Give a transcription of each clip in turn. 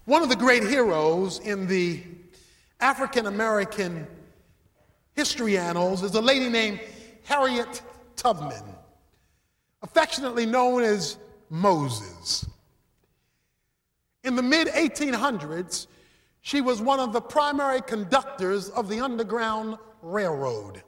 One of the great heroes in the African American history annals is a lady named Harriet Tubman, affectionately known as Moses. In the mid-1800s, she was one of the primary conductors of the Underground Railroad.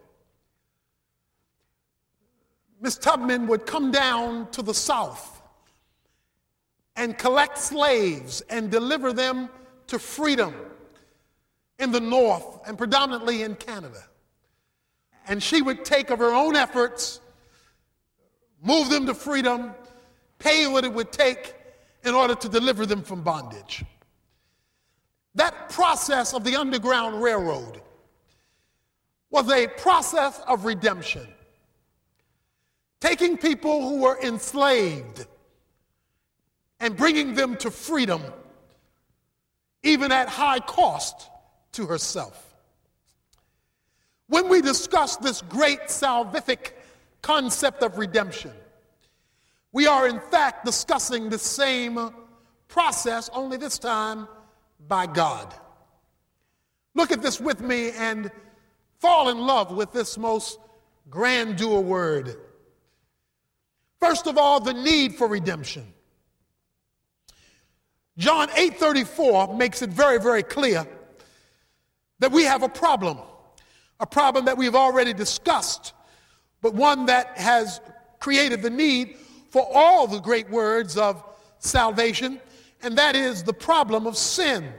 Miss Tubman would come down to the South and collect slaves and deliver them to freedom in the North and predominantly in Canada. And she would take of her own efforts, move them to freedom, pay what it would take in order to deliver them from bondage. That process of the Underground Railroad was a process of redemption, taking people who were enslaved and bringing them to freedom, even at high cost to herself. When we discuss this great salvific concept of redemption, we are in fact discussing the same process, only this time by God. Look at this with me and fall in love with this most grandeur word. First of all, the need for redemption. John 8:34 makes it very, very clear that we have a problem that we've already discussed, but one that has created the need for all the great words of salvation, and that is the problem of sin.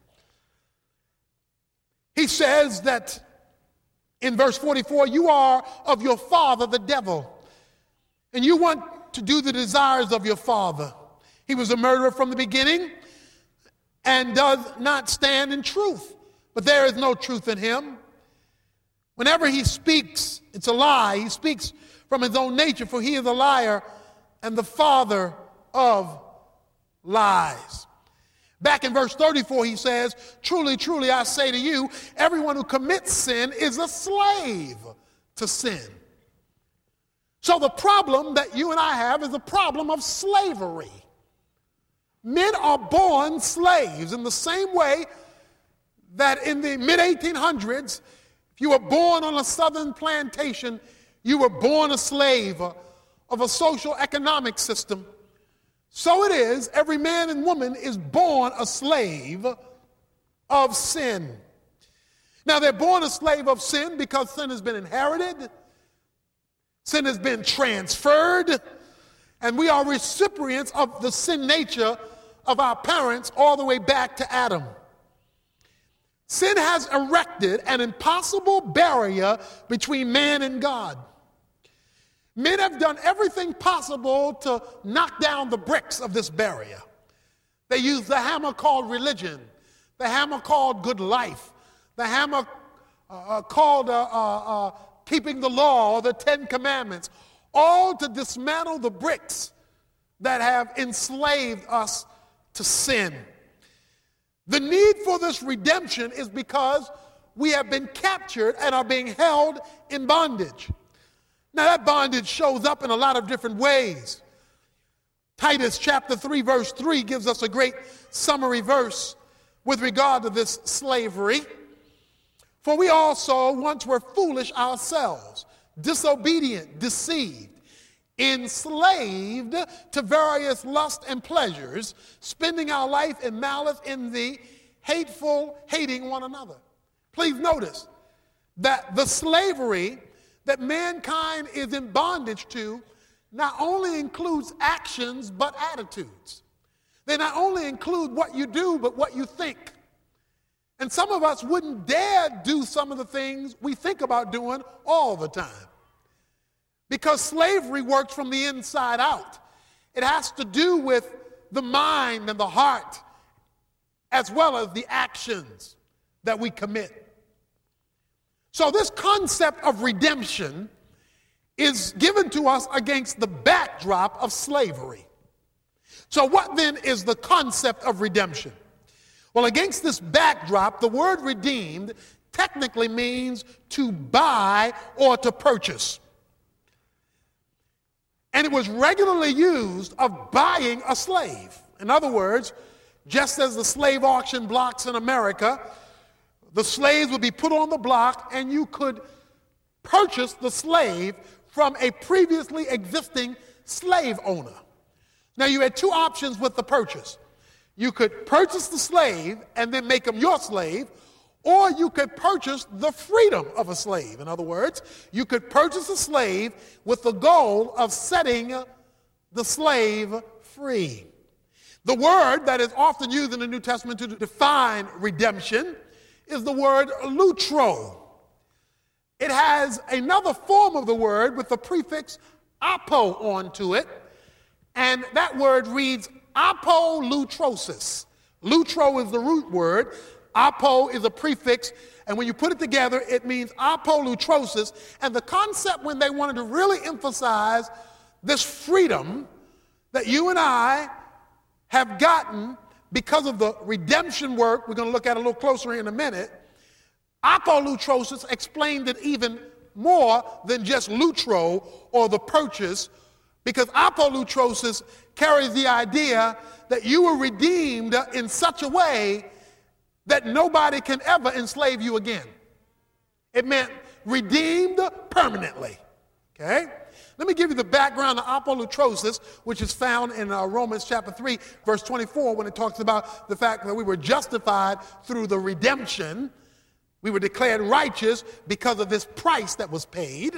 He says that in verse 44, you are of your father, the devil, and you want to do the desires of your father. He was a murderer from the beginning and does not stand in truth, but there is no truth in him. Whenever he speaks, it's a lie. He speaks from his own nature, for he is a liar and the father of lies. Back in verse 34, he says, truly, truly, I say to you, everyone who commits sin is a slave to sin. So the problem that you and I have is a problem of slavery. Men are born slaves in the same way that in the mid-1800s, if you were born on a southern plantation, you were born a slave of a social economic system. So it is, every man and woman is born a slave of sin. Now, they're born a slave of sin because sin has been inherited, sin has been transferred, and we are recipients of the sin nature of our parents all the way back to Adam. Sin has erected an impossible barrier between man and God. Men have done everything possible to knock down the bricks of this barrier. They use the hammer called religion, the hammer called good life, the hammer called keeping the law or the Ten Commandments, all to dismantle the bricks that have enslaved us to sin. The need for this redemption is because we have been captured and are being held in bondage. Now, that bondage shows up in a lot of different ways. Titus chapter 3, verse 3 gives us a great summary verse with regard to this slavery. For we also once were foolish ourselves, disobedient, deceived, enslaved to various lusts and pleasures, spending our life in malice, in the hateful, hating one another. Please notice that the slavery that mankind is in bondage to not only includes actions but attitudes. They not only include what you do but what you think. And some of us wouldn't dare do some of the things we think about doing all the time. Because slavery works from the inside out. It has to do with the mind and the heart as well as the actions that we commit. So this concept of redemption is given to us against the backdrop of slavery. So what then is the concept of redemption? Well, against this backdrop, the word redeemed technically means to buy or to purchase. And it was regularly used of buying a slave. In other words, just as the slave auction blocks in America, the slaves would be put on the block and you could purchase the slave from a previously existing slave owner. Now you had two options with the purchase. You could purchase the slave and then make him your slave, or you could purchase the freedom of a slave. In other words, you could purchase a slave with the goal of setting the slave free. The word that is often used in the New Testament to define redemption is the word lutro. It has another form of the word with the prefix apo onto it, and that word reads apolutrosis. Lutro is the root word, apo is a prefix, and when you put it together, it means apolutrosis. And the concept when they wanted to really emphasize this freedom that you and I have gotten because of the redemption work we're going to look at a little closer in a minute, apolutrosis explained it even more than just lutro or the purchase, because apolutrosis carries the idea that you were redeemed in such a way that nobody can ever enslave you again. It meant redeemed permanently. Okay? Let me give you the background of apolutrosis, which is found in Romans chapter 3, verse 24, when it talks about the fact that we were justified through the redemption. We were declared righteous because of this price that was paid.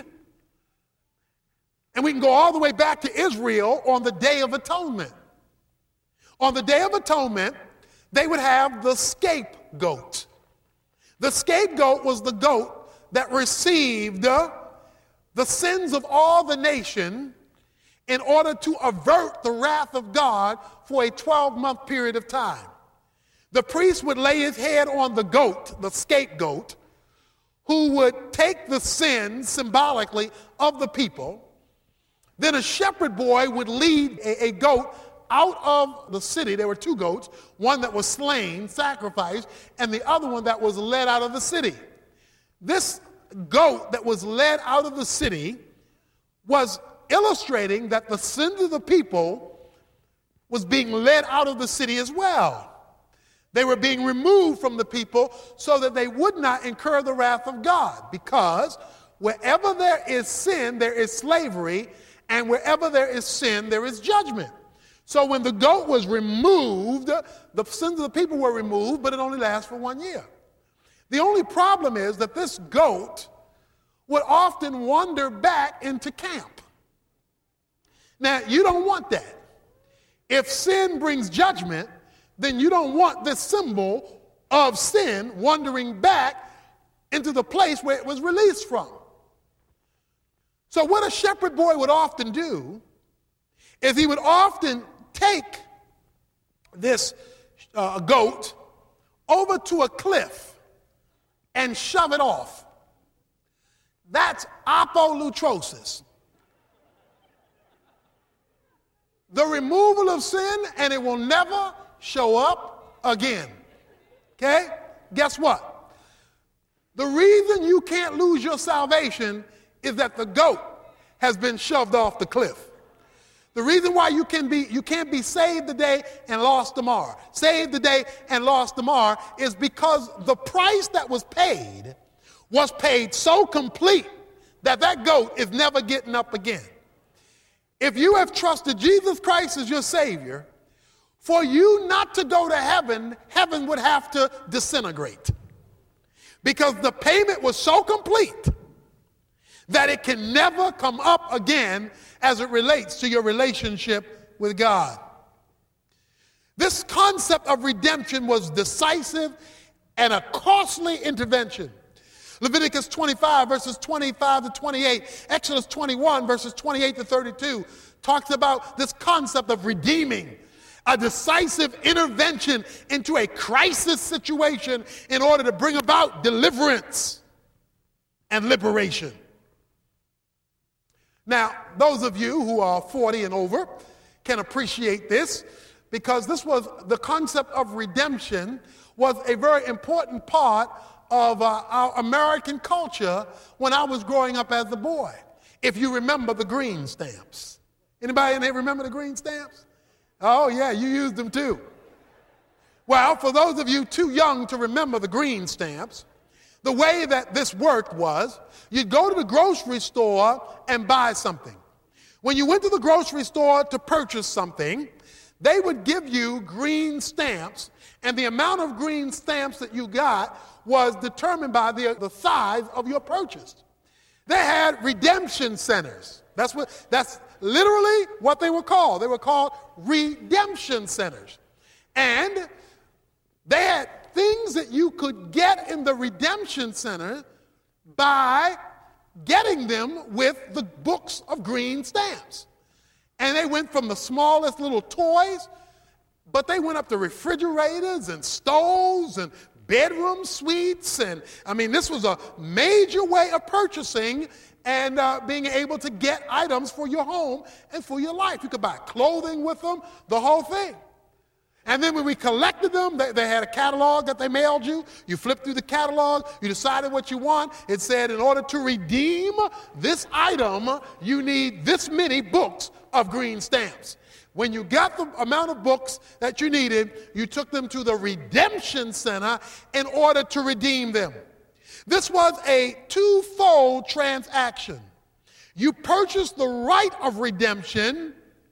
And we can go all the way back to Israel on the Day of Atonement. On the Day of Atonement, they would have the scapegoat. The scapegoat was the goat that received the sins of all the nation in order to avert the wrath of God for a 12-month period of time. The priest would lay his head on the goat, the scapegoat, who would take the sin symbolically of the people. Then a shepherd boy would lead a goat out of the city. There were two goats, one that was slain, sacrificed, and the other one that was led out of the city. This goat that was led out of the city was illustrating that the sins of the people was being led out of the city as well. They were being removed from the people so that they would not incur the wrath of God, because wherever there is sin, there is slavery, and wherever there is sin, there is judgment. So when the goat was removed, the sins of the people were removed, but it only lasts for 1 year. The only problem is that this goat would often wander back into camp. Now, you don't want that. If sin brings judgment, then you don't want this symbol of sin wandering back into the place where it was released from. So what a shepherd boy would often do is he would often take this goat over to a cliff and shove it off. That's apolutrosis. The removal of sin, and it will never show up again. Okay? Guess what? The reason you can't lose your salvation is that the goat has been shoved off the cliff. The reason why you can't be saved today and lost tomorrow, saved today and lost tomorrow, is because the price that was paid so complete that that goat is never getting up again. If you have trusted Jesus Christ as your Savior, for you not to go to heaven, heaven would have to disintegrate. Because the payment was so complete that it can never come up again as it relates to your relationship with God. This concept of redemption was decisive and a costly intervention. Leviticus 25, verses 25 to 28, Exodus 21, verses 28 to 32, talks about this concept of redeeming, a decisive intervention into a crisis situation in order to bring about deliverance and liberation. Now, those of you who are 40 and over can appreciate this, because this was the concept of redemption was a very important part of our American culture when I was growing up as a boy. If you remember the green stamps. Anybody in here remember the green stamps? Oh yeah, you used them too. Well, for those of you too young to remember the green stamps, the way that this worked was you'd go to the grocery store and buy something. When you went to the grocery store to purchase something, they would give you green stamps, and the amount of green stamps that you got was determined by the size of your purchase. They had redemption centers. That's literally what they were called. They were called redemption centers. And they had things that you could get in the redemption center by getting them with the books of green stamps. And they went from the smallest little toys, but they went up to refrigerators and stoves and bedroom suites. And this was a major way of purchasing and being able to get items for your home and for your life. You could buy clothing with them, the whole thing. And then when we collected them, they had a catalog that they mailed you. You flipped through the catalog. You decided what you want. It said, in order to redeem this item, you need this many books of green stamps. When you got the amount of books that you needed, you took them to the redemption center in order to redeem them. This was a twofold transaction. You purchased the right of redemption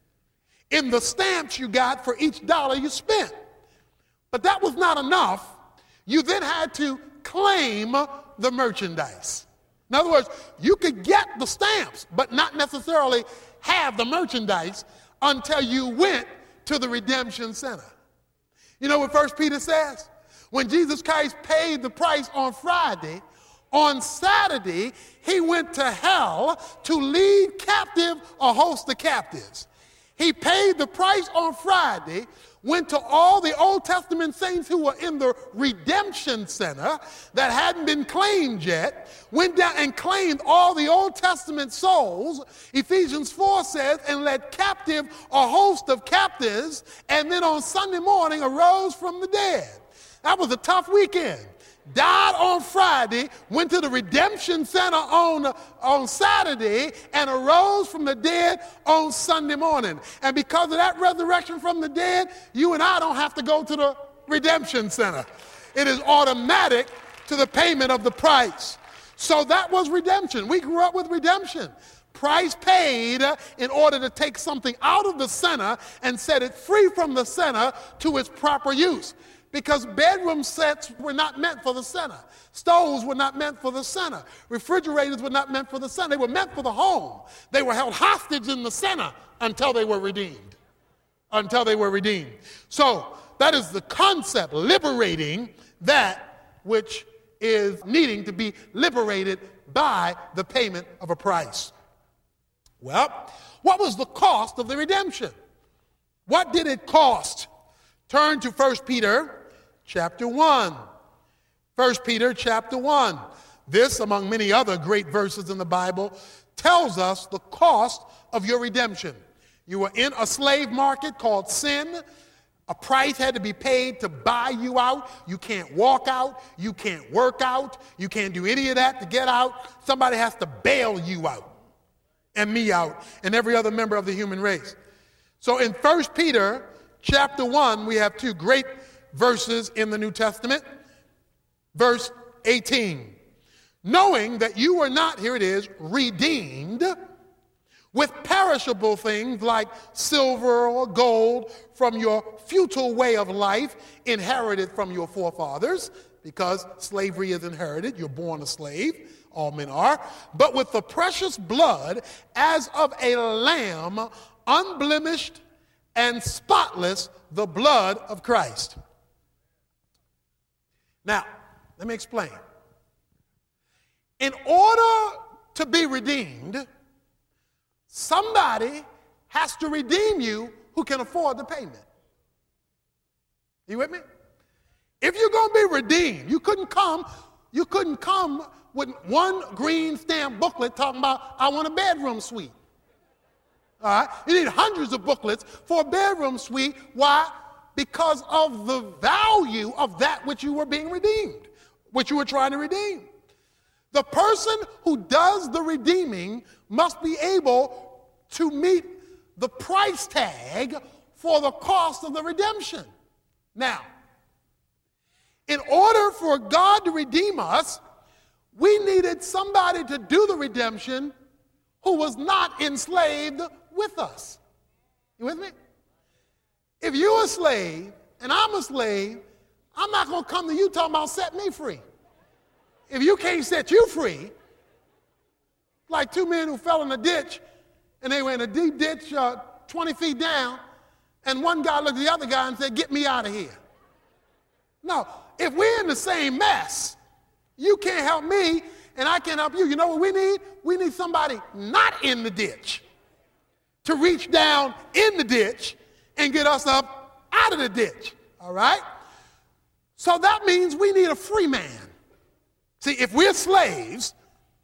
in the stamps you got for each dollar you spent. But that was not enough. You then had to claim the merchandise. In other words, you could get the stamps, but not necessarily have the merchandise until you went to the redemption center. You know what 1 Peter says? When Jesus Christ paid the price on Friday, on Saturday, he went to hell to lead captive a host of captives. He paid the price on Friday, went to all the Old Testament saints who were in the redemption center that hadn't been claimed yet, went down and claimed all the Old Testament souls, Ephesians 4 says, and led captive a host of captives, and then on Sunday morning arose from the dead. That was a tough weekend. Died on Friday, went to the redemption center on Saturday, and arose from the dead on Sunday morning. And because of that resurrection from the dead, you and I don't have to go to the redemption center. It is automatic to the payment of the price. So that was redemption. We grew up with redemption. Price paid in order to take something out of the center and set it free from the center to its proper use. Because bedroom sets were not meant for the center. Stoves were not meant for the center. Refrigerators were not meant for the center. They were meant for the home. They were held hostage in the center until they were redeemed. Until they were redeemed. So that is the concept, liberating that which is needing to be liberated by the payment of a price. Well, what was the cost of the redemption? What did it cost? Turn to 1 Peter chapter 1. 1 Peter chapter 1. This, among many other great verses in the Bible, tells us the cost of your redemption. You were in a slave market called sin. A price had to be paid to buy you out. You can't walk out. You can't work out. You can't do any of that to get out. Somebody has to bail you out, and me out, and every other member of the human race. So in 1 Peter chapter 1, we have two great verses in the New Testament. Verse 18. Knowing that you were not, here it is, redeemed with perishable things like silver or gold from your futile way of life inherited from your forefathers, because slavery is inherited. You're born a slave. All men are. But with the precious blood as of a lamb, unblemished and spotless, the blood of Christ. Now, let me explain. In order to be redeemed, somebody has to redeem you who can afford the payment. You with me? If you're going to be redeemed, you couldn't come with one green stamp booklet talking about, I want a bedroom suite. All right? You need hundreds of booklets for a bedroom suite. Why? Because of the value of that which you were being redeemed, which you were trying to redeem. The person who does the redeeming must be able to meet the price tag for the cost of the redemption. Now, In order for God to redeem us, we needed somebody to do the redemption who was not enslaved with us. You with me? If you're a slave and I'm a slave, I'm not going to come to you talking about set me free. If you can't set you free, like two men who fell in a ditch, and they were in a deep ditch 20 feet down, and one guy looked at the other guy and said, "Get me out of here." No, if we're in the same mess, you can't help me, and I can't help you. You know what we need? We need somebody not in the ditch to reach down in the ditch and get us up out of the ditch, all right? So that means we need a free man. See, if we're slaves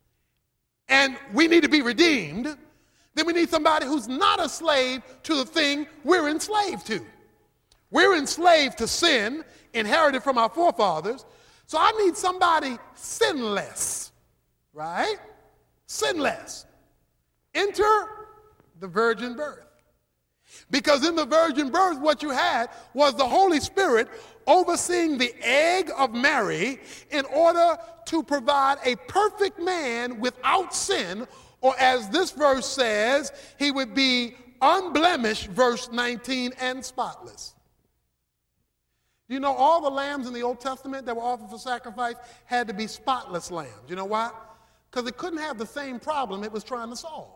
and we need to be redeemed, then we need somebody who's not a slave to the thing we're enslaved to. We're enslaved to sin, inherited from our forefathers. So I need somebody sinless, right? Sinless. Enter the virgin birth. Because in the virgin birth, what you had was the Holy Spirit overseeing the egg of Mary in order to provide a perfect man without sin, or as this verse says, he would be unblemished, verse 19, and spotless. You know, all the lambs in the Old Testament that were offered for sacrifice had to be spotless lambs. You know why? Because it couldn't have the same problem it was trying to solve.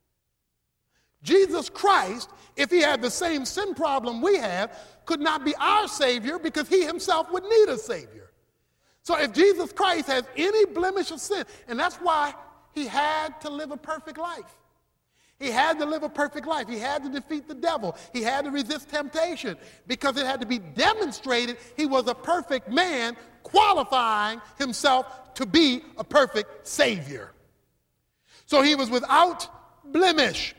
Jesus Christ, if he had the same sin problem we have, could not be our Savior because he himself would need a Savior. So if Jesus Christ has any blemish of sin, and that's why he had to live a perfect life. He had to live a perfect life. He had to defeat the devil. He had to resist temptation because it had to be demonstrated he was a perfect man, qualifying himself to be a perfect Savior. So he was without blemish.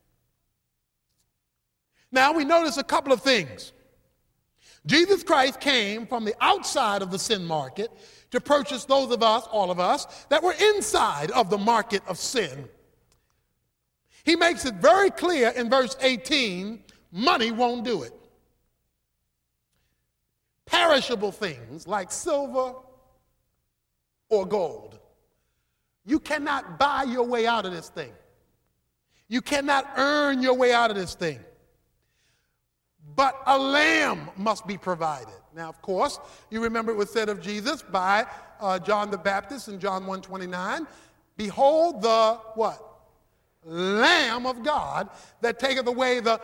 Now we notice a couple of things. Jesus Christ came from the outside of the sin market to purchase those of us, all of us, that were inside of the market of sin. He makes it very clear in verse 18, money won't do it. Perishable things like silver or gold. You cannot buy your way out of this thing. You cannot earn your way out of this thing. But a lamb must be provided. Now, of course, you remember it was said of Jesus by John the Baptist in John 1:29, "Behold the," what? "Lamb of God that taketh away the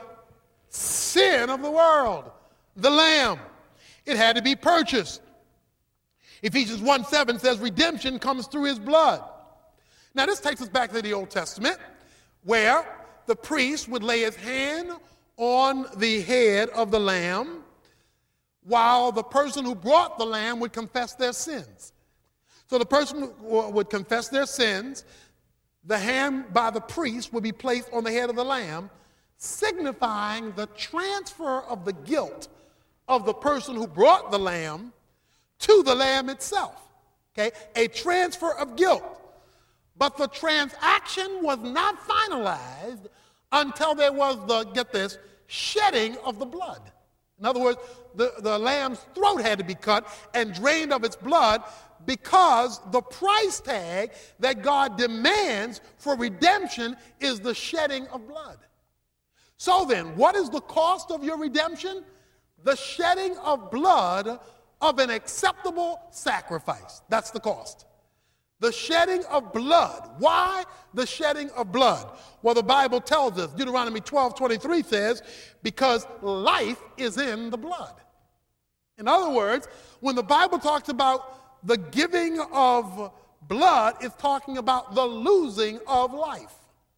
sin of the world." The lamb. It had to be purchased. Ephesians 1:7 says redemption comes through his blood. Now, this takes us back to the Old Testament, where the priest would lay his hand on the head of the lamb, while the person who brought the lamb would confess their sins. So the person would confess their sins, the hand by the priest would be placed on the head of the lamb, signifying the transfer of the guilt of the person who brought the lamb to the lamb itself. Okay? A transfer of guilt. But the transaction was not finalized until there was the, get this, shedding of the blood. In other words, the lamb's throat had to be cut and drained of its blood, because the price tag that God demands for redemption is the shedding of blood. So then, what is the cost of your redemption? The shedding of blood of an acceptable sacrifice. That's the cost. The shedding of blood. Why the shedding of blood? Well, the Bible tells us, Deuteronomy 12:23 says, because life is in the blood. In other words, when the Bible talks about the giving of blood, it's talking about the losing of life.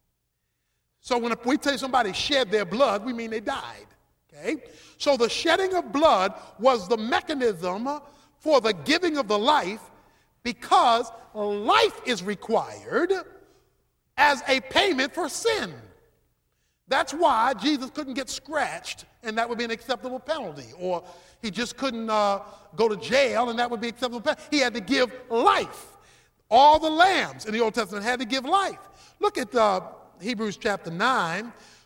So when we say somebody shed their blood, we mean they died. Okay? So the shedding of blood was the mechanism for the giving of the life, because life is required as a payment for sin. That's why Jesus couldn't get scratched, and that would be an acceptable penalty. Or he just couldn't go to jail, and that would be acceptable penalty. He had to give life. All the lambs in the Old Testament had to give life. Look at Hebrews chapter 9,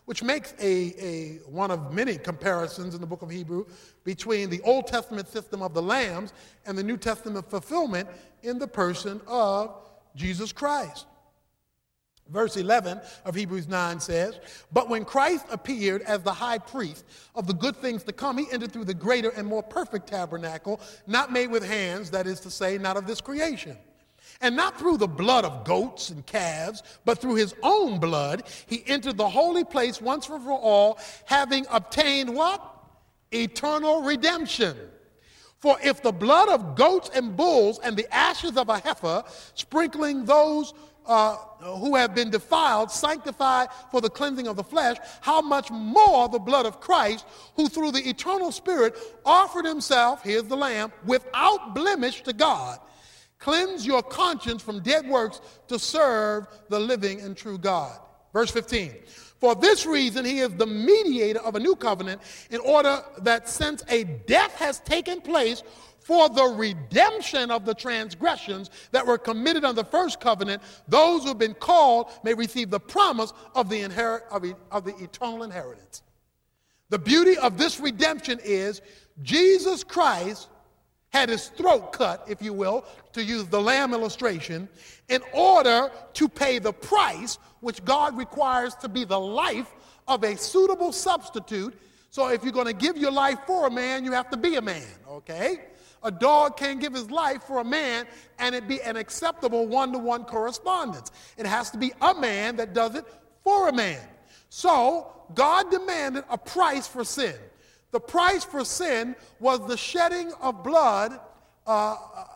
which makes one of many comparisons in the book of Hebrew between the Old Testament system of the lambs and the New Testament fulfillment in the person of Jesus Christ. Verse 11 of Hebrews 9 says, "But when Christ appeared as the high priest of the good things to come, he entered through the greater and more perfect tabernacle, not made with hands, that is to say, not of this creation. And not through the blood of goats and calves, but through his own blood, he entered the holy place once and for all, having obtained" what? "Eternal redemption. For if the blood of goats and bulls and the ashes of a heifer, sprinkling those who have been defiled, sanctified for the cleansing of the flesh, how much more the blood of Christ, who through the eternal Spirit offered himself," here's the Lamb, "without blemish to God, cleanse your conscience from dead works to serve the living and true God." Verse 15, "For this reason he is the mediator of a new covenant, in order that since a death has taken place for the redemption of the transgressions that were committed under the first covenant, those who have been called may receive the promise of the eternal inheritance." The beauty of this redemption is Jesus Christ had his throat cut, if you will, to use the lamb illustration, in order to pay the price which God requires to be the life of a suitable substitute. So if you're going to give your life for a man, you have to be a man, okay? A dog can't give his life for a man and it be an acceptable one-to-one correspondence. It has to be a man that does it for a man. So God demanded a price for sin. The price for sin was the shedding of blood of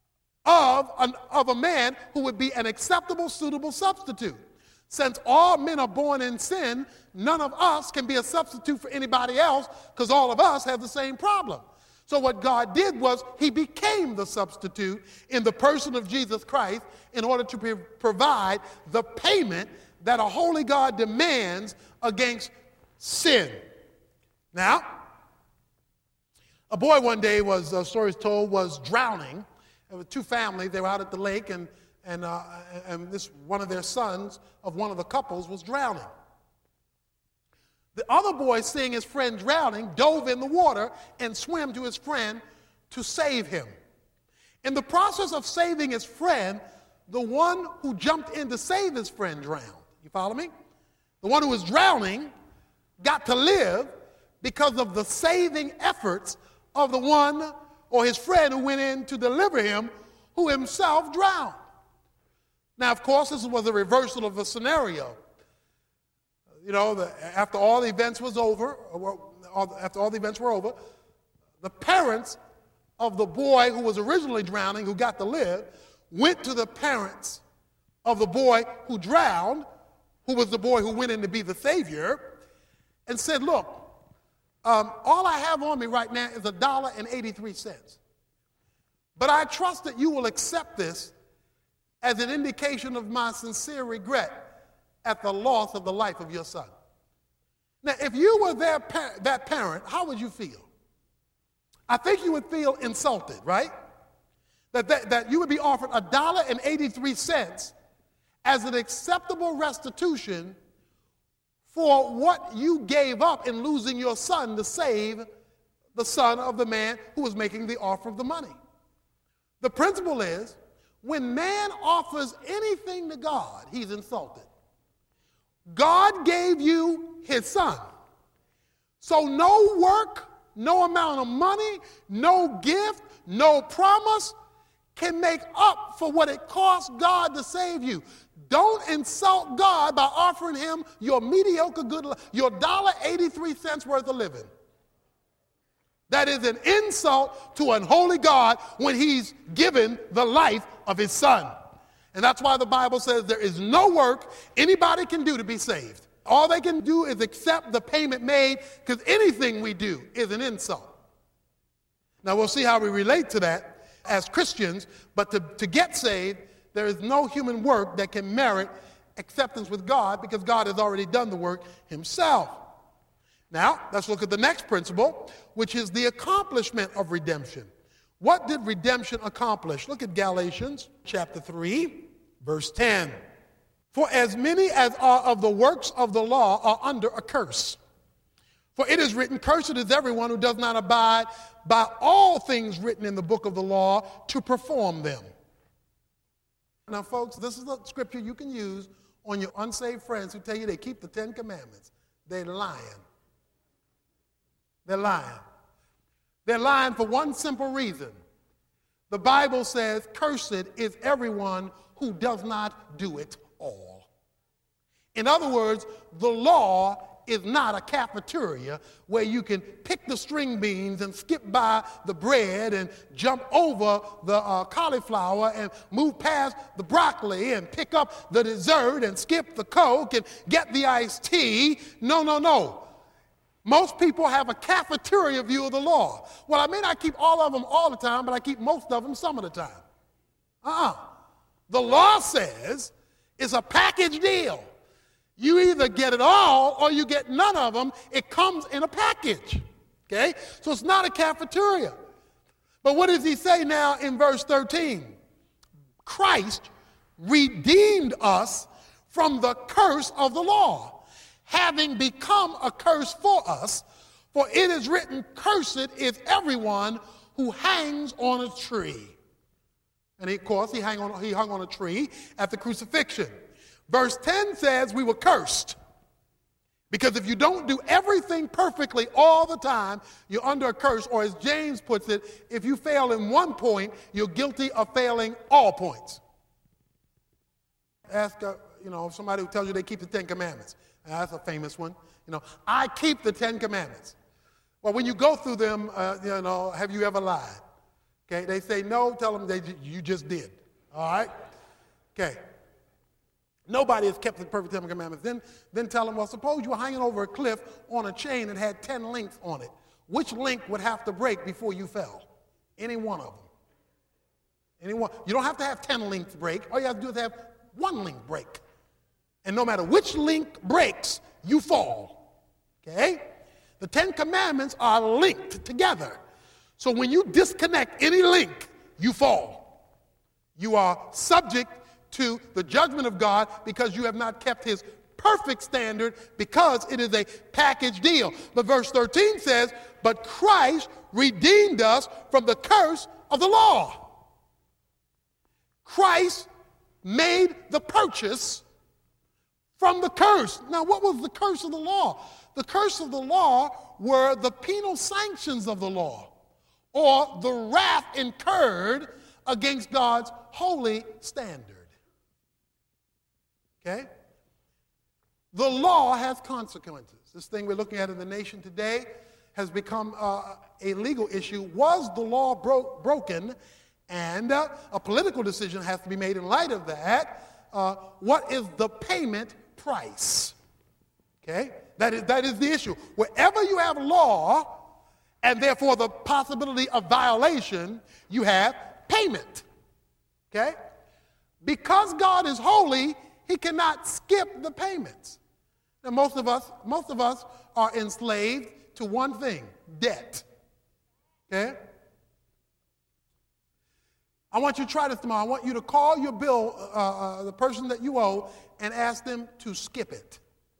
a man who would be an acceptable, suitable substitute. Since all men are born in sin, none of us can be a substitute for anybody else because all of us have the same problem. So what God did was he became the substitute in the person of Jesus Christ in order to provide the payment that a holy God demands against sin. Now, a boy one day was, stories told, was drowning. There were two families. They were out at the lake, and this one of their sons of one of the couples was drowning. The other boy, seeing his friend drowning, dove in the water and swam to his friend to save him. In the process of saving his friend, the one who jumped in to save his friend drowned. You follow me? The one who was drowning got to live because of the saving efforts of the one or his friend who went in to deliver him, who himself drowned. Now, of course, this was a reversal of the scenario. You know, after all the events were over, the parents of the boy who was originally drowning, who got to live, went to the parents of the boy who drowned, who was the boy who went in to be the savior, and said, "Look, all I have on me right now is $1.83. But I trust that you will accept this as an indication of my sincere regret at the loss of the life of your son." Now, if you were that parent, how would you feel? I think you would feel insulted, right? That you would be offered $1.83 as an acceptable restitution for what you gave up in losing your son to save the son of the man who was making the offer of the money. The principle is, when man offers anything to God, he's insulted. God gave you his son. So no work, no amount of money, no gift, no promise can make up for what it cost God to save you. Don't insult God by offering him your mediocre good life, your $1.83 worth of living. That is an insult to an holy God when he's given the life of his son. And that's why the Bible says there is no work anybody can do to be saved. All they can do is accept the payment made, because anything we do is an insult. Now we'll see how we relate to that as Christians, but to get saved, there is no human work that can merit acceptance with God, because God has already done the work himself. Now, let's look at the next principle, which is the accomplishment of redemption. What did redemption accomplish? Look at Galatians chapter 3, verse 10. For as many as are of the works of the law are under a curse. For it is written, cursed is everyone who does not abide by all things written in the book of the law to perform them. Now, folks, this is a scripture you can use on your unsaved friends who tell you they keep the 10 Commandments. They're lying. They're lying. They're lying for one simple reason. The Bible says, cursed is everyone who does not do it all. In other words, the law is not a cafeteria where you can pick the string beans and skip by the bread and jump over the cauliflower and move past the broccoli and pick up the dessert and skip the Coke and get the iced tea. No, no, no. Most people have a cafeteria view of the law. Well, I may not keep all of them all the time, but I keep most of them some of the time. The law says it's a package deal. You either get it all or you get none of them. It comes in a package. Okay? So it's not a cafeteria. But what does he say now in verse 13? Christ redeemed us from the curse of the law, having become a curse for us, for it is written, cursed is everyone who hangs on a tree. And of course, he hung on a tree at the crucifixion. Verse 10 says we were cursed. Because if you don't do everything perfectly all the time, you're under a curse. Or as James puts it, if you fail in one point, you're guilty of failing all points. Ask somebody who tells you they keep the 10 Commandments. That's a famous one. I keep the 10 Commandments. Well, when you go through them, have you ever lied? Okay, they say no, tell them you just did. All right? Okay. Nobody has kept the perfect 10 Commandments. Then tell them, well, suppose you were hanging over a cliff on a chain and had 10 links on it. Which link would have to break before you fell? Any one of them. Any one. You don't have to have 10 links break. All you have to do is have one link break. And no matter which link breaks, you fall. Okay? The 10 Commandments are linked together. So when you disconnect any link, you fall. You are subject to the judgment of God because you have not kept his perfect standard, because it is a package deal. But verse 13 says, but Christ redeemed us from the curse of the law. Christ made the purchase from the curse. Now, what was the curse of the law? The curse of the law were the penal sanctions of the law, or the wrath incurred against God's holy standard. Okay? The law has consequences. This thing we're looking at in the nation today has become a legal issue. Was the law broken? And a political decision has to be made in light of that. What is the payment price? Okay? That is the issue. Wherever you have law, and therefore the possibility of violation, you have payment. Okay? Because God is holy, he cannot skip the payments. Now, most of us are enslaved to one thing: debt. Okay? I want you to try this tomorrow. I want you to call your bill, the person that you owe, and ask them to skip it.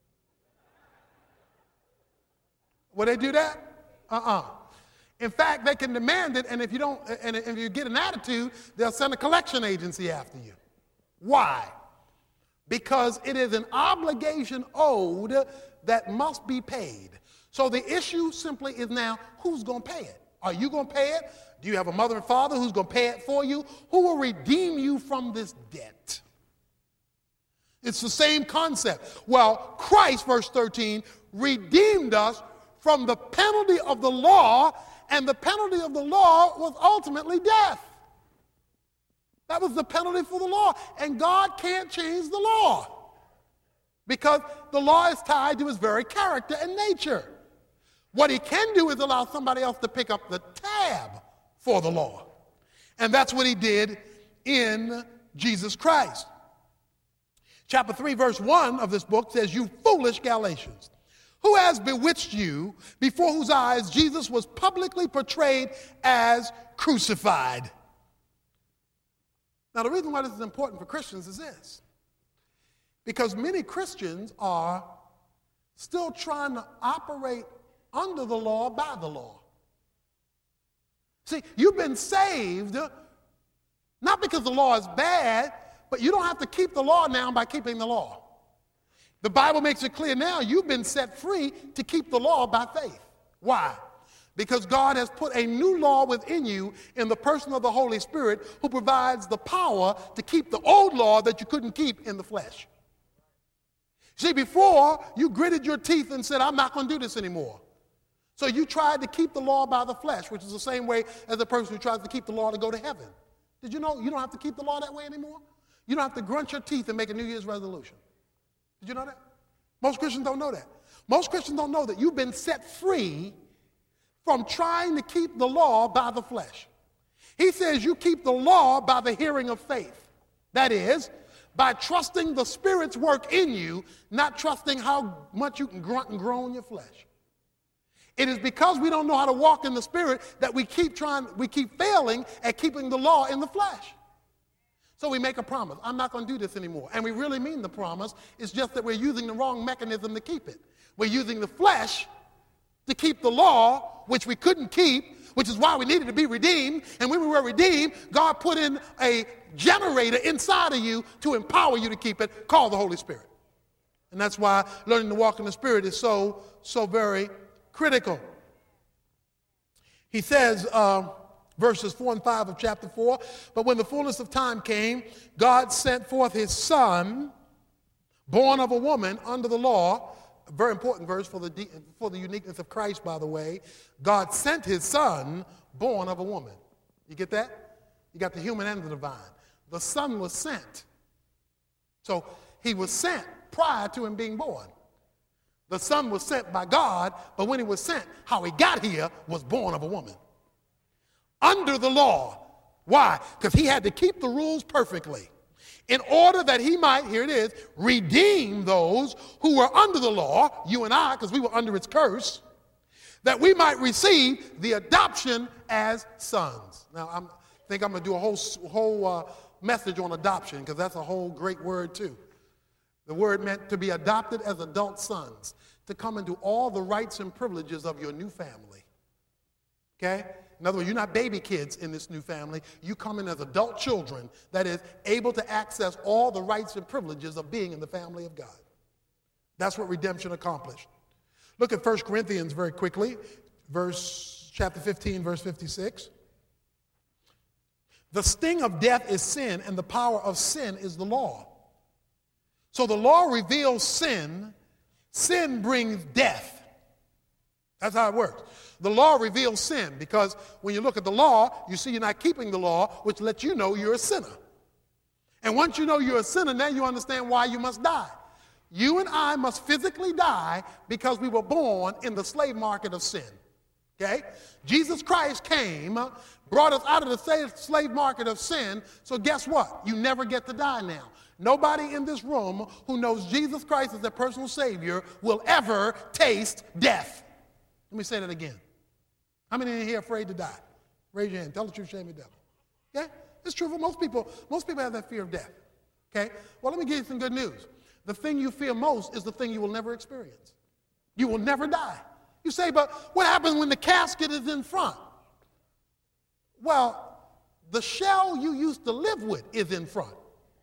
Will they do that? In fact, they can demand it, and if you get an attitude, they'll send a collection agency after you. Why? Because it is an obligation owed that must be paid. So the issue simply is now, who's going to pay it? Are you going to pay it? Do you have a mother and father who's going to pay it for you? Who will redeem you from this debt? It's the same concept. Well, Christ, verse 13, redeemed us from the penalty of the law, and the penalty of the law was ultimately death. That was the penalty for the law. And God can't change the law because the law is tied to his very character and nature. What he can do is allow somebody else to pick up the tab for the law. And that's what he did in Jesus Christ. Chapter 3, verse 1 of this book says, you foolish Galatians, who has bewitched you, before whose eyes Jesus was publicly portrayed as crucified. Now, the reason why this is important for Christians is this. Because many Christians are still trying to operate under the law by the law. See, you've been saved not because the law is bad, but you don't have to keep the law now by keeping the law. The Bible makes it clear now you've been set free to keep the law by faith. Why? Because God has put a new law within you in the person of the Holy Spirit, who provides the power to keep the old law that you couldn't keep in the flesh. See, before you gritted your teeth and said, I'm not going to do this anymore. So you tried to keep the law by the flesh, which is the same way as a person who tries to keep the law to go to heaven. Did you know you don't have to keep the law that way anymore? You don't have to grunt your teeth and make a New Year's resolution. Did you know that? Most Christians don't know that. Most Christians don't know that you've been set free from trying to keep the law by the flesh. He says you keep the law by the hearing of faith. That is, by trusting the Spirit's work in you, not trusting how much you can grunt and groan your flesh. It is because we don't know how to walk in the Spirit that we keep failing at keeping the law in the flesh. So we make a promise. I'm not going to do this anymore. And we really mean the promise. It's just that we're using the wrong mechanism to keep it. We're using the flesh to keep the law, which we couldn't keep, which is why we needed to be redeemed. And when we were redeemed, God put in a generator inside of you to empower you to keep it, called the Holy Spirit. And that's why learning to walk in the Spirit is so very critical. He says, verses 4 and 5 of chapter 4, but when the fullness of time came, God sent forth his Son, born of a woman under the law. A very important verse for the uniqueness of Christ, by the way. God sent his Son, born of a woman. You get that? You got the human and the divine. The Son was sent. So he was sent prior to him being born. The Son was sent by God, but when he was sent, how he got here was born of a woman. Under the law. Why? Because he had to keep the rules perfectly in order that he might, here it is, redeem those who were under the law, you and I, because we were under its curse, that we might receive the adoption as sons. Now, I think I'm going to do a whole message on adoption, because that's a whole great word too. The word meant to be adopted as adult sons, to come into all the rights and privileges of your new family. Okay? In other words, you're not baby kids in this new family. You come in as adult children, that is, able to access all the rights and privileges of being in the family of God. That's what redemption accomplished. Look at 1 Corinthians very quickly, chapter 15, verse 56. The sting of death is sin, and the power of sin is the law. So the law reveals sin. Sin brings death. That's how it works. The law reveals sin, because when you look at the law, you see you're not keeping the law, which lets you know you're a sinner. And once you know you're a sinner, now you understand why you must die. You and I must physically die because we were born in the slave market of sin. Okay? Jesus Christ came, brought us out of the slave market of sin, so guess what? You never get to die now. Nobody in this room who knows Jesus Christ as their personal Savior will ever taste death. Let me say that again. How many in here are afraid to die? Raise your hand. Tell the truth, shame the devil. Okay? It's true for most people. Most people have that fear of death. Okay? Well, let me give you some good news. The thing you fear most is the thing you will never experience. You will never die. You say, but what happens when the casket is in front? Well, the shell you used to live with is in front.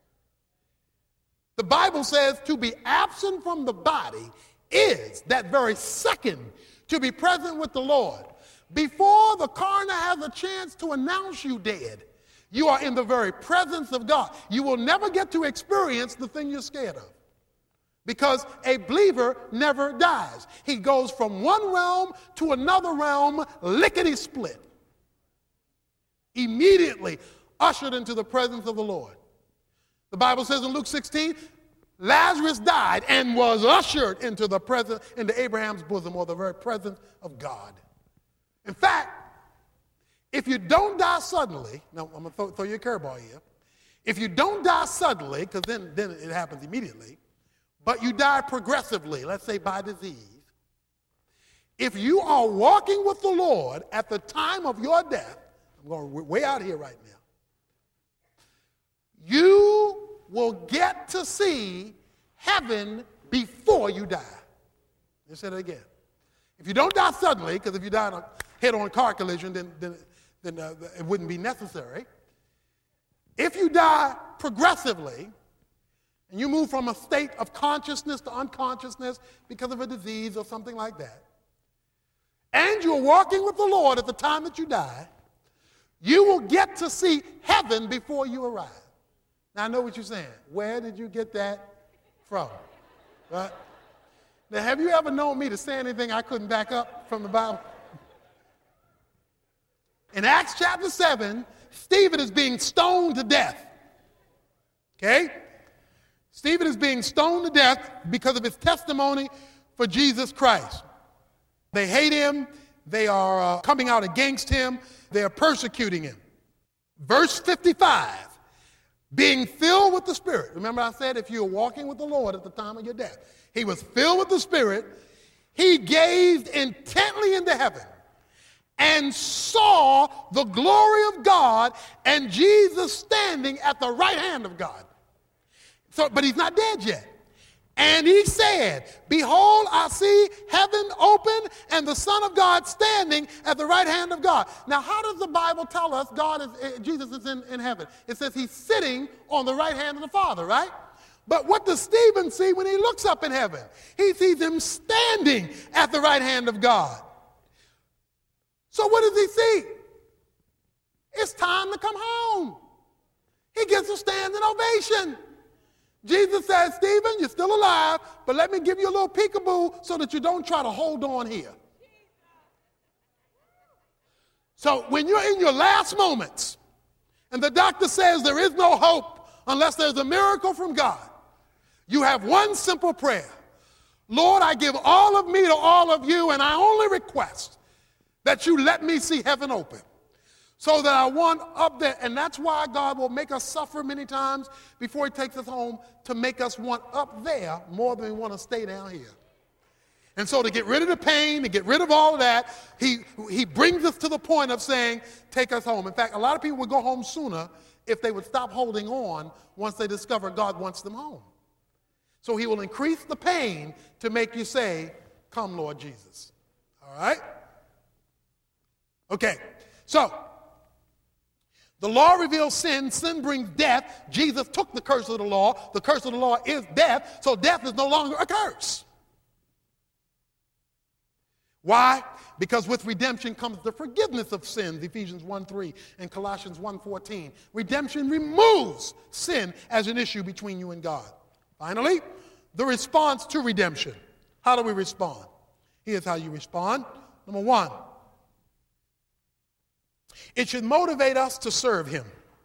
The Bible says to be absent from the body is that very second to be present with the Lord. Before the coroner has a chance to announce you dead, you are in the very presence of God. You will never get to experience the thing you're scared of, because a believer never dies. He goes from one realm to another realm, lickety-split, immediately ushered into the presence of the Lord. The Bible says in Luke 16, Lazarus died and was ushered into Abraham's bosom, or the very presence of God. In fact, if you don't die suddenly, now I'm going to throw you a curveball here. If you don't die suddenly, because then it happens immediately, but you die progressively, let's say by disease, if you are walking with the Lord at the time of your death, I'm going way out here right now, you will get to see heaven before you die. Let's say it again. If you don't die suddenly, because if you die in a head-on car collision, then it wouldn't be necessary. If you die progressively, and you move from a state of consciousness to unconsciousness because of a disease or something like that, and you're walking with the Lord at the time that you die, you will get to see heaven before you arrive. Now, I know what you're saying. Where did you get that from? Right? Now, have you ever known me to say anything I couldn't back up from the Bible? In Acts chapter 7, Stephen is being stoned to death. Okay? Stephen is being stoned to death because of his testimony for Jesus Christ. They hate him. They are coming out against him. They are persecuting him. Verse 55, being filled with the Spirit. Remember I said if you're walking with the Lord at the time of your death. He was filled with the Spirit. He gazed intently into heaven and saw the glory of God and Jesus standing at the right hand of God. But he's not dead yet. And he said, behold, I see heaven open and the Son of God standing at the right hand of God. Now, how does the Bible tell us Jesus is in heaven? It says he's sitting on the right hand of the Father, right? But what does Stephen see when he looks up in heaven? He sees him standing at the right hand of God. So what does he see? It's time to come home. He gets a standing ovation. Jesus says, Stephen, you're still alive, but let me give you a little peekaboo so that you don't try to hold on here. So when you're in your last moments and the doctor says there is no hope unless there's a miracle from God, you have one simple prayer. Lord, I give all of me to all of you, and I only request that you let me see heaven open so that I want up there. And that's why God will make us suffer many times before he takes us home, to make us want up there more than we want to stay down here. And so to get rid of the pain, to get rid of all of that, he brings us to the point of saying, take us home. In fact, a lot of people would go home sooner if they would stop holding on once they discover God wants them home. So he will increase the pain to make you say, come, Lord Jesus. All right? Okay, so the law reveals sin. Sin brings death. Jesus took the curse of the law. The curse of the law is death, so death is no longer a curse. Why? Because with redemption comes the forgiveness of sins, Ephesians 1:3 and Colossians 1:14. Redemption removes sin as an issue between you and God. Finally, the response to redemption. How do we respond? Here's how you respond. Number one, it should motivate us to serve him.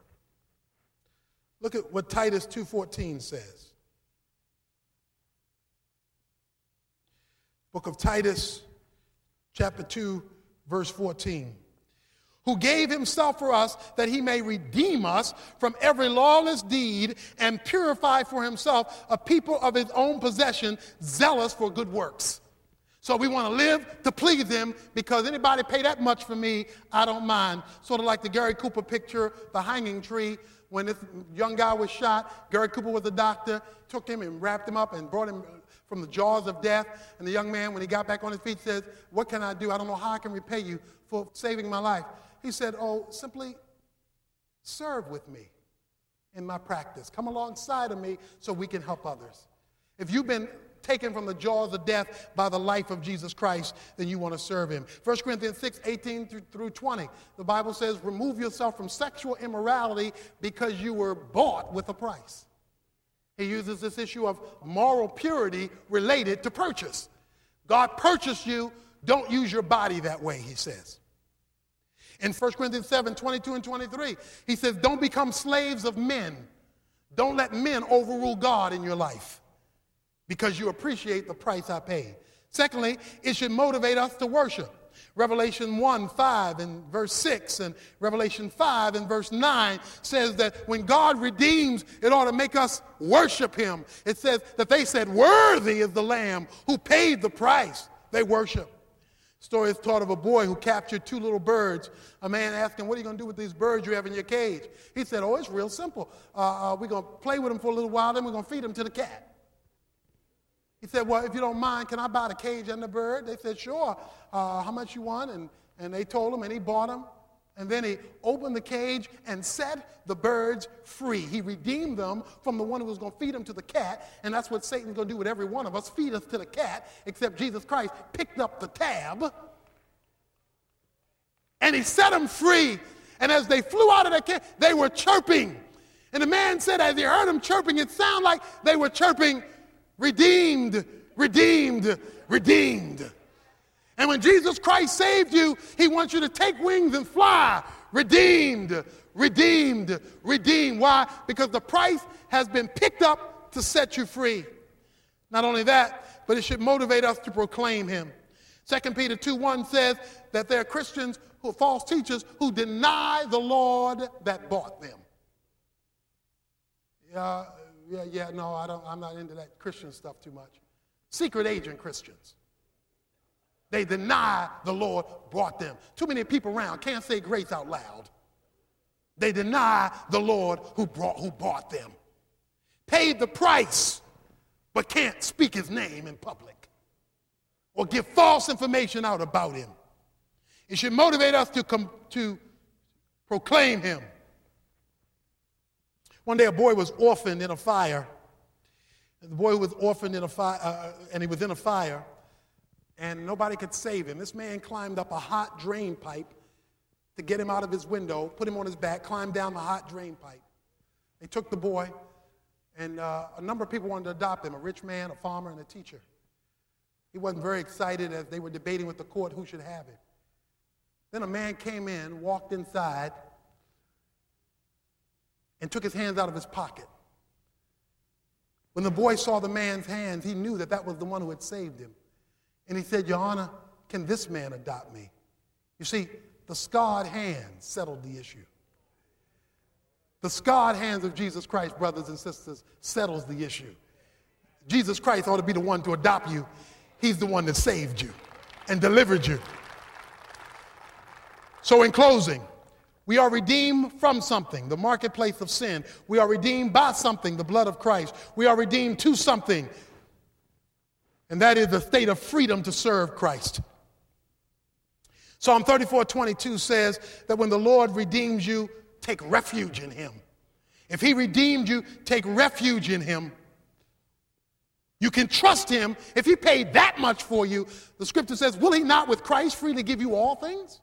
Look at what Titus 2:14 says. Book of Titus, chapter 2, verse 14. Who gave himself for us that he may redeem us from every lawless deed and purify for himself a people of his own possession, zealous for good works. So we want to live to please him, because anybody pay that much for me, I don't mind. Sort of like the Gary Cooper picture, the hanging tree. When this young guy was shot, Gary Cooper was a doctor, took him and wrapped him up and brought him from the jaws of death. And the young man, when he got back on his feet, says, what can I do? I don't know how I can repay you for saving my life. He said, oh, simply serve with me in my practice. Come alongside of me so we can help others. If you've been taken from the jaws of death by the life of Jesus Christ, then you want to serve him. 1 Corinthians 6:18 through 20, the Bible says, remove yourself from sexual immorality because you were bought with a price. He uses this issue of moral purity related to purchase. God purchased you. Don't use your body that way, he says. In 1 Corinthians 7:22 and 23, he says, don't become slaves of men. Don't let men overrule God in your life, because you appreciate the price I paid. Secondly, it should motivate us to worship. Revelation 1:5 and verse 6 and Revelation 5 and verse 9 says that when God redeems, it ought to make us worship him. It says that they said, worthy is the Lamb who paid the price. They worship. Story is taught of a boy who captured 2 little birds. A man asked him, what are you going to do with these birds you have in your cage? He said, oh, it's real simple. We're going to play with them for a little while, then we're going to feed them to the cat. He said, well, if you don't mind, can I buy the cage and the bird? They said, sure. How much you want? And they told him, and he bought them. And then he opened the cage and set the birds free. He redeemed them from the one who was going to feed them to the cat. And that's what Satan's going to do with every one of us, feed us to the cat, except Jesus Christ picked up the tab. And he set them free. And as they flew out of the cage, they were chirping. And the man said, as he heard them chirping, it sounded like they were chirping, redeemed, redeemed, redeemed. And when Jesus Christ saved you, he wants you to take wings and fly. Redeemed, redeemed, redeemed. Why? Because the price has been picked up to set you free. Not only that, but it should motivate us to proclaim him. 2 Peter 2:1 says that there are Christians, false teachers, who deny the Lord that bought them. No, I'm not into that Christian stuff too much. Secret agent Christians. They deny the Lord brought them. Too many people around can't say grace out loud. They deny the Lord who bought them. Paid the price, but can't speak his name in public or give false information out about him. It should motivate us to proclaim him. One day a boy was orphaned in a fire. The boy was orphaned in a fire, and he was in a fire, and nobody could save him. This man climbed up a hot drain pipe to get him out of his window, put him on his back, climbed down the hot drain pipe. They took the boy, and a number of people wanted to adopt him, a rich man, a farmer, and a teacher. He wasn't very excited as they were debating with the court who should have him. Then a man came in, walked inside, and took his hands out of his pocket. When the boy saw the man's hands, he knew that that was the one who had saved him. And he said, Your Honor, can this man adopt me? You see, the scarred hands settled the issue. The scarred hands of Jesus Christ, brothers and sisters, settles the issue. Jesus Christ ought to be the one to adopt you. He's the one that saved you and delivered you. So in closing, we are redeemed from something, the marketplace of sin. We are redeemed by something, the blood of Christ. We are redeemed to something, and that is the state of freedom to serve Christ. Psalm 34:22 says that when the Lord redeems you, take refuge in him. If he redeemed you, take refuge in him. You can trust him. If he paid that much for you, the scripture says, will he not with Christ freely give you all things?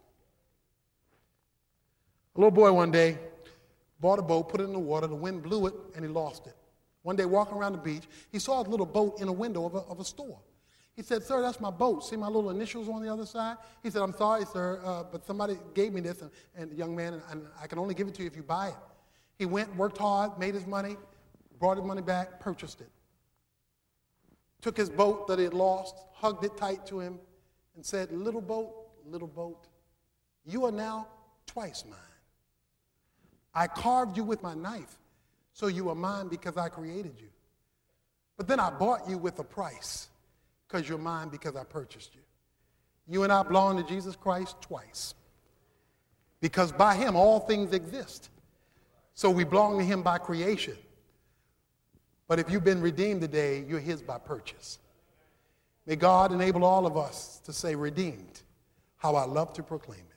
A little boy one day bought a boat, put it in the water, the wind blew it, and he lost it. One day walking around the beach, he saw a little boat in a window of a store. He said, sir, that's my boat. See my little initials on the other side? He said, I'm sorry, sir, but somebody gave me this, and the young man, and I can only give it to you if you buy it. He went, worked hard, made his money, brought his money back, purchased it. Took his boat that he had lost, hugged it tight to him, and said, little boat, you are now twice mine. I carved you with my knife, so you are mine because I created you. But then I bought you with a price, because you're mine because I purchased you. You and I belong to Jesus Christ twice, because by him all things exist. So we belong to him by creation. But if you've been redeemed today, you're his by purchase. May God enable all of us to say redeemed, how I love to proclaim it.